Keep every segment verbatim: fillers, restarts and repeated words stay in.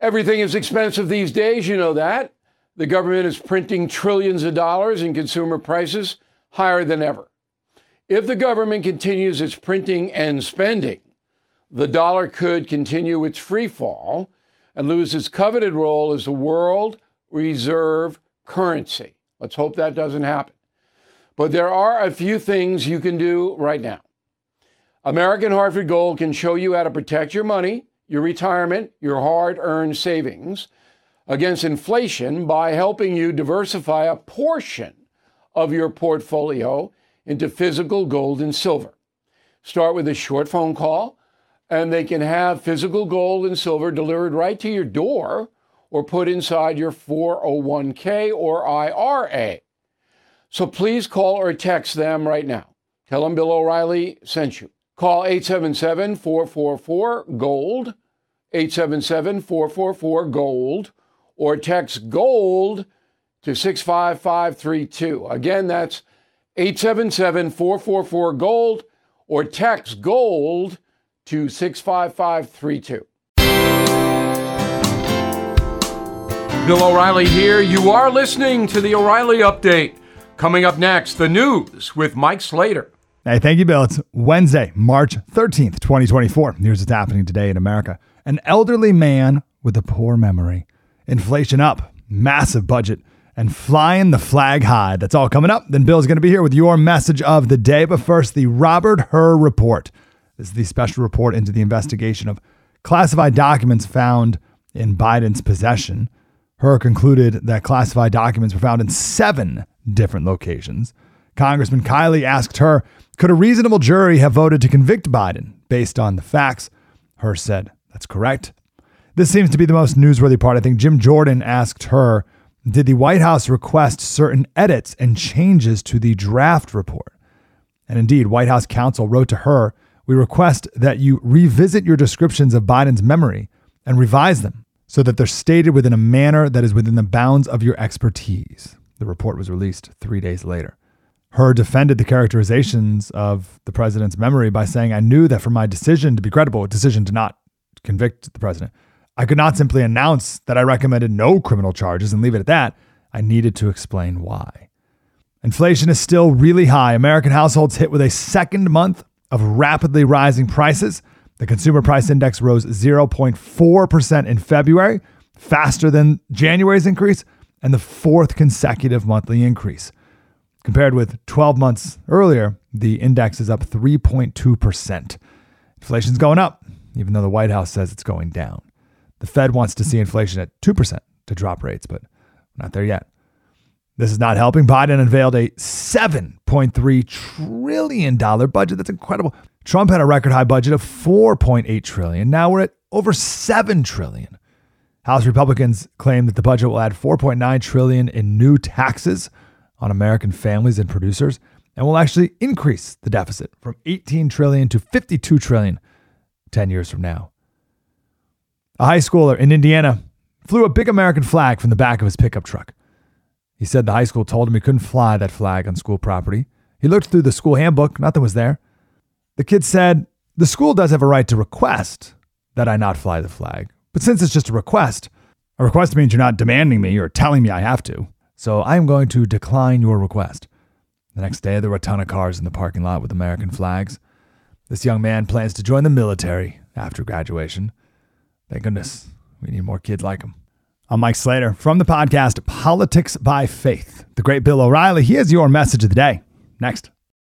Everything is expensive these days, you know that. The government is printing trillions of dollars and consumer prices higher than ever. If the government continues its printing and spending, the dollar could continue its free fall and lose its coveted role as the world reserve currency. Let's hope that doesn't happen. But there are a few things you can do right now. American Hartford Gold can show you how to protect your money, your retirement, your hard-earned savings against inflation by helping you diversify a portion of your portfolio into physical gold and silver. Start with a short phone call, and they can have physical gold and silver delivered right to your door or put inside your four oh one k or I R A. So please call or text them right now. Tell them Bill O'Reilly sent you. Call eight seven seven, four four four, GOLD, eight seven seven, four four four, GOLD, or text GOLD to six five five three two. Again, that's eight seven seven, four four four, GOLD, or text GOLD to six five five three two. Bill O'Reilly here. You are listening to the O'Reilly Update. Coming up next, the news with Mike Slater. Hey, thank you, Bill. It's Wednesday, March thirteenth, twenty twenty-four. Here's what's happening today in America. An elderly man with a poor memory. Inflation up, massive budget, and flying the flag high. That's all coming up. Then Bill's going to be here with your message of the day. But first, the Robert Hur report. This is the special report into the investigation of classified documents found in Biden's possession. Hur concluded that classified documents were found in seven different locations. Congressman Kiley asked Hur, could a reasonable jury have voted to convict Biden based on the facts? Hur said, that's correct. This seems to be the most newsworthy part. I think Jim Jordan asked Hur, did the White House request certain edits and changes to the draft report? And indeed, White House counsel wrote to Hur, we request that you revisit your descriptions of Biden's memory and revise them so that they're stated within a manner that is within the bounds of your expertise. The report was released three days later. Hur defended the characterizations of the president's memory by saying, I knew that for my decision to be credible, a decision to not convict the president, I could not simply announce that I recommended no criminal charges and leave it at that. I needed to explain why. Inflation is still really high. American households hit with a second month of rapidly rising prices. The consumer price index rose zero point four percent in February, faster than January's increase and the fourth consecutive monthly increase. Compared with twelve months earlier, the index is up three point two percent. Inflation's going up, even though the White House says it's going down. The Fed wants to see inflation at two percent to drop rates, but we're not there yet. This is not helping. Biden unveiled a seven point three trillion dollars budget. That's incredible. Trump had a record high budget of four point eight trillion dollars. Now we're at over seven trillion dollars. House Republicans claim that the budget will add four point nine trillion dollars in new taxes on American families and producers and will actually increase the deficit from eighteen trillion dollars to fifty-two trillion dollars ten years from now. A high schooler in Indiana flew a big American flag from the back of his pickup truck. He said the high school told him he couldn't fly that flag on school property. He looked through the school handbook. Nothing was there. The kid said, the school does have a right to request that I not fly the flag. But since it's just a request, a request means you're not demanding me or telling me I have to. So I am going to decline your request. The next day, there were a ton of cars in the parking lot with American flags. This young man plans to join the military after graduation. Thank goodness we need more kids like him. I'm Mike Slater from the podcast Politics by Faith. The great Bill O'Reilly, he has your message of the day. Next.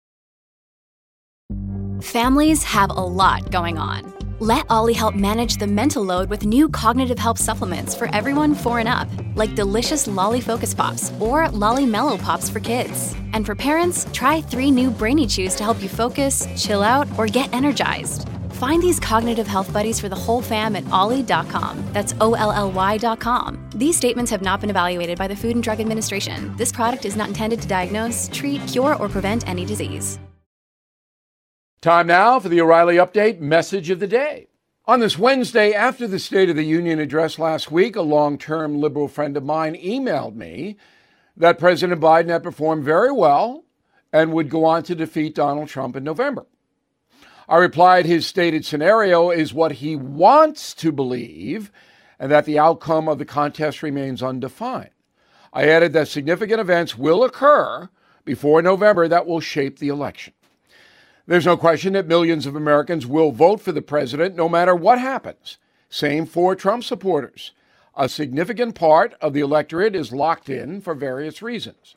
Families have a lot going on. Let Ollie help manage the mental load with new cognitive help supplements for everyone four and up, like delicious Lolly Focus Pops or Lolly Mellow Pops for kids. And for parents, try three new Brainy Chews to help you focus, chill out, or get energized. Find these cognitive health buddies for the whole fam at ollie dot com. That's O L L Y dot com. These statements have not been evaluated by the Food and Drug Administration. This product is not intended to diagnose, treat, cure, or prevent any disease. Time now for the O'Reilly Update message of the day. On this Wednesday, after the State of the Union address last week, a long-term liberal friend of mine emailed me that President Biden had performed very well and would go on to defeat Donald Trump in November. I replied his stated scenario is what he wants to believe and that the outcome of the contest remains undefined. I added that significant events will occur before November that will shape the election. There's no question that millions of Americans will vote for the president no matter what happens. Same for Trump supporters. A significant part of the electorate is locked in for various reasons.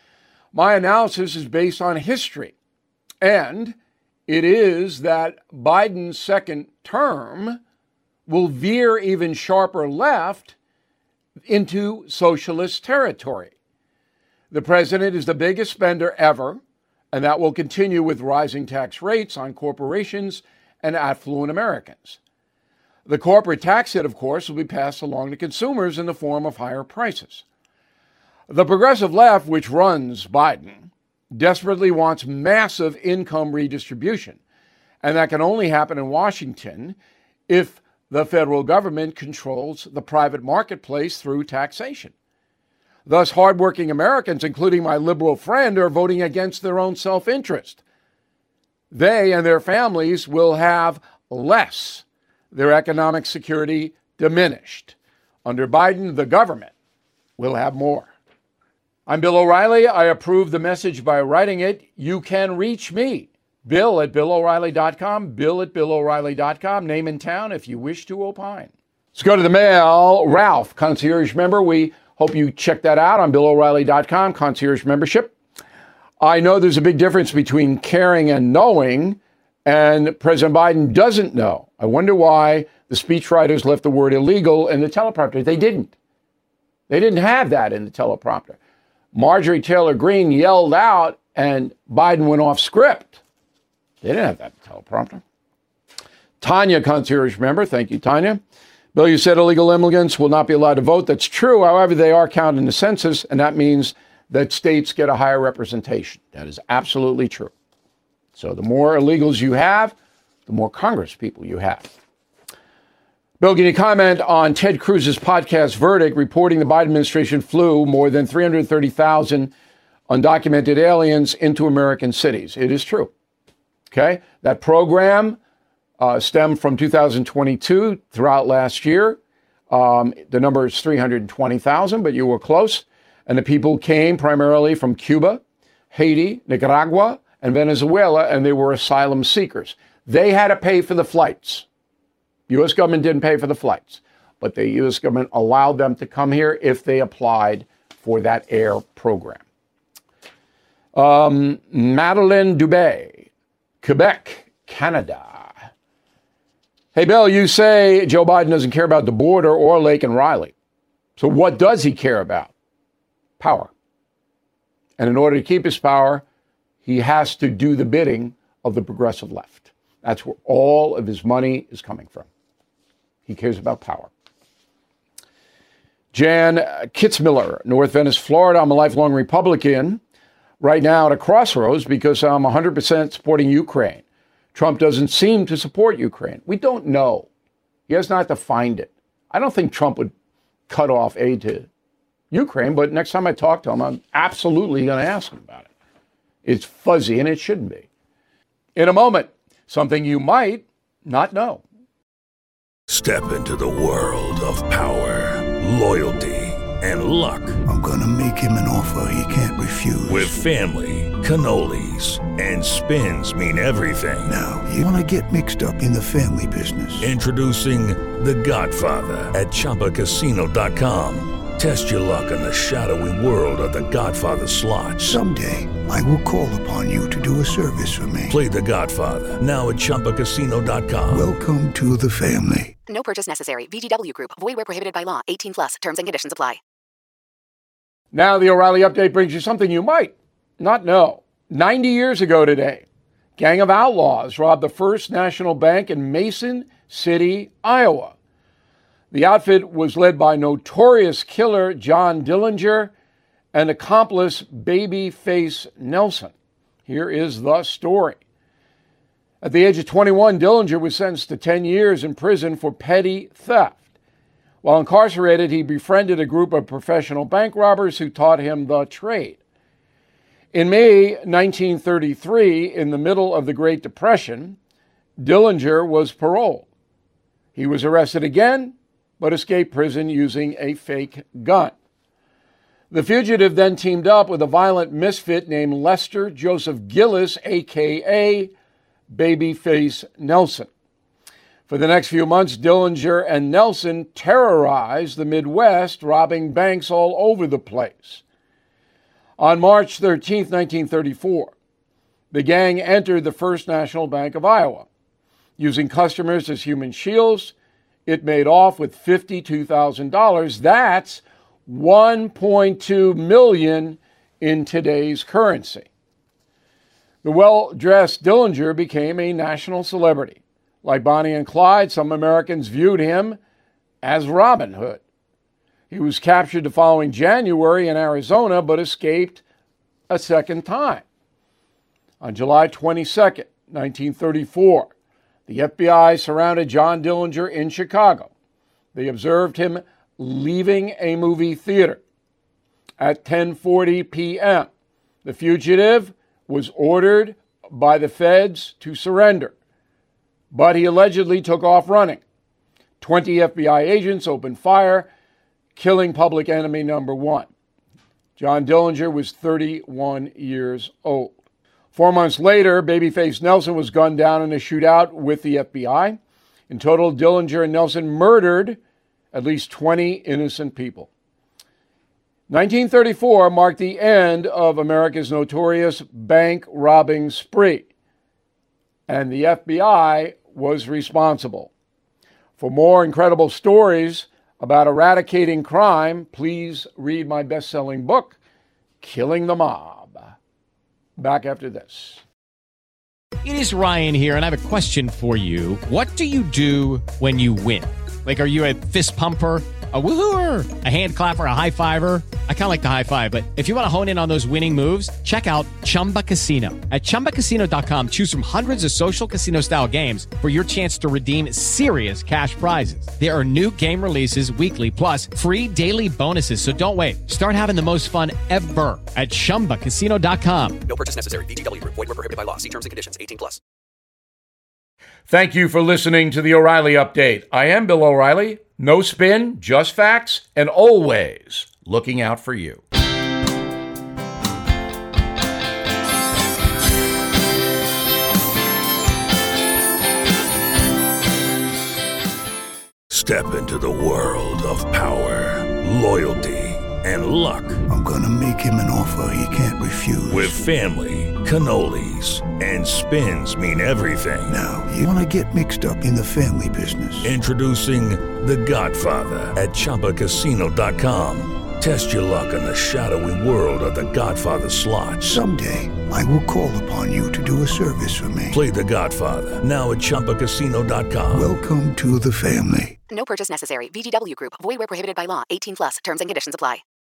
My analysis is based on history, and it is that Biden's second term will veer even sharper left into socialist territory. The president is the biggest spender ever, and that will continue with rising tax rates on corporations and affluent Americans. The corporate tax hit, of course, will be passed along to consumers in the form of higher prices. The progressive left, which runs Biden, desperately wants massive income redistribution, and that can only happen in Washington if the federal government controls the private marketplace through taxation. Thus, hardworking Americans, including my liberal friend, are voting against their own self-interest. They and their families will have less, their economic security diminished. Under Biden, the government will have more. I'm Bill O'Reilly. I approve the message by writing it. You can reach me, Bill at Bill O'Reilly dot com, Bill at Bill O'Reilly dot com, name and town if you wish to opine. Let's go to the mail. Ralph, concierge member. We hope you check that out on Bill O'Reilly dot com, concierge membership. I know there's a big difference between caring and knowing, and President Biden doesn't know. I wonder why the speechwriters left the word illegal in the teleprompter. They didn't. They didn't have that in the teleprompter. Marjorie Taylor Greene yelled out, and Biden went off script. They didn't have that in the teleprompter. Tanya, concierge member. Thank you, Tanya. Bill, you said illegal immigrants will not be allowed to vote. That's true. However, they are counted in the census, and that means that states get a higher representation. That is absolutely true. So the more illegals you have, the more Congress people you have. Bill, can you comment on Ted Cruz's podcast verdict reporting the Biden administration flew more than three hundred thirty thousand undocumented aliens into American cities? It is true. Okay. That program uh, stemmed from two thousand twenty-two throughout last year. Um, the number is three hundred twenty thousand, but you were close. And the people came primarily from Cuba, Haiti, Nicaragua, and Venezuela, and they were asylum seekers. They had to pay for the flights. U S government didn't pay for the flights, but the U S government allowed them to come here if they applied for that air program. Um, Madeleine Dubé, Quebec, Canada. Hey, Bill, you say Joe Biden doesn't care about the border or Lake and Riley. So what does he care about? Power. And in order to keep his power, he has to do the bidding of the progressive left. That's where all of his money is coming from. He cares about power. Jan Kitzmiller, North Venice, Florida. I'm a lifelong Republican right now at a crossroads because I'm one hundred percent supporting Ukraine. Trump doesn't seem to support Ukraine. We don't know. He has not defined it. I don't think Trump would cut off aid to Ukraine, but next time I talk to him, I'm absolutely going to ask him about it. It's fuzzy, and it shouldn't be. In a moment, something you might not know. Step into the world of power, loyalty, and luck. I'm going to make him an offer he can't refuse. With family, cannolis, and spins mean everything. Now, you want to get mixed up in the family business. Introducing The Godfather at Chumba Casino dot com. Test your luck in the shadowy world of The Godfather slot. Someday, I will call upon you to do a service for me. Play The Godfather, now at Chumba Casino dot com. Welcome to the family. No purchase necessary. V G W Group. Void where prohibited by law. eighteen plus. Terms and conditions apply. Now the O'Reilly Update brings you something you might not know. ninety years ago today, gang of outlaws robbed the First National Bank in Mason City, Iowa. The outfit was led by notorious killer John Dillinger and accomplice Babyface Nelson. Here is the story. At the age of twenty-one, Dillinger was sentenced to ten years in prison for petty theft. While incarcerated, he befriended a group of professional bank robbers who taught him the trade. In May nineteen thirty-three, in the middle of the Great Depression, Dillinger was paroled. He was arrested again but escaped prison using a fake gun. The fugitive then teamed up with a violent misfit named Lester Joseph Gillis, a k a. Babyface Nelson. For the next few months, Dillinger and Nelson terrorized the Midwest, robbing banks all over the place. On March thirteenth, nineteen thirty-four, the gang entered the First National Bank of Iowa. Using customers as human shields, it made off with fifty-two thousand dollars. That's one point two million dollars in today's currency. The well-dressed Dillinger became a national celebrity. Like Bonnie and Clyde, some Americans viewed him as Robin Hood. He was captured the following January in Arizona, but escaped a second time. On July twenty-second, nineteen thirty-four, the F B I surrounded John Dillinger in Chicago. They observed him leaving a movie theater. At ten forty p.m., the fugitive was ordered by the feds to surrender, but he allegedly took off running. twenty F B I agents opened fire, killing public enemy number one. John Dillinger was thirty-one years old. Four months later, Babyface Nelson was gunned down in a shootout with the F B I. In total, Dillinger and Nelson murdered at least twenty innocent people. nineteen thirty-four marked the end of America's notorious bank robbing spree, and the F B I was responsible. For more incredible stories about eradicating crime, please read my best-selling book, Killing the Mob. Back after this. It is Ryan here, and I have a question for you. What do you do when you win? Like, are you a fist pumper, a woo-hooer, a hand clapper, a high-fiver? I kind of like the high-five, but if you want to hone in on those winning moves, check out Chumba Casino. At Chumba Casino dot com, choose from hundreds of social casino-style games for your chance to redeem serious cash prizes. There are new game releases weekly, plus free daily bonuses, so don't wait. Start having the most fun ever at Chumba Casino dot com. No purchase necessary. V G W Group. Void where prohibited by law. See terms and conditions. eighteen plus. Thank you for listening to the O'Reilly Update. I am Bill O'Reilly. No spin, just facts, and always looking out for you. Step into the world of power, loyalty, and luck. I'm gonna make him an offer he can't refuse. With family, cannolis, and spins mean everything. Now, you wanna get mixed up in the family business. Introducing The Godfather at Chumba Casino dot com. Test your luck in the shadowy world of The Godfather slot. Someday, I will call upon you to do a service for me. Play The Godfather, now at Chumba Casino dot com. Welcome to the family. No purchase necessary. V G W Group. Void where prohibited by law. eighteen plus. Terms and conditions apply.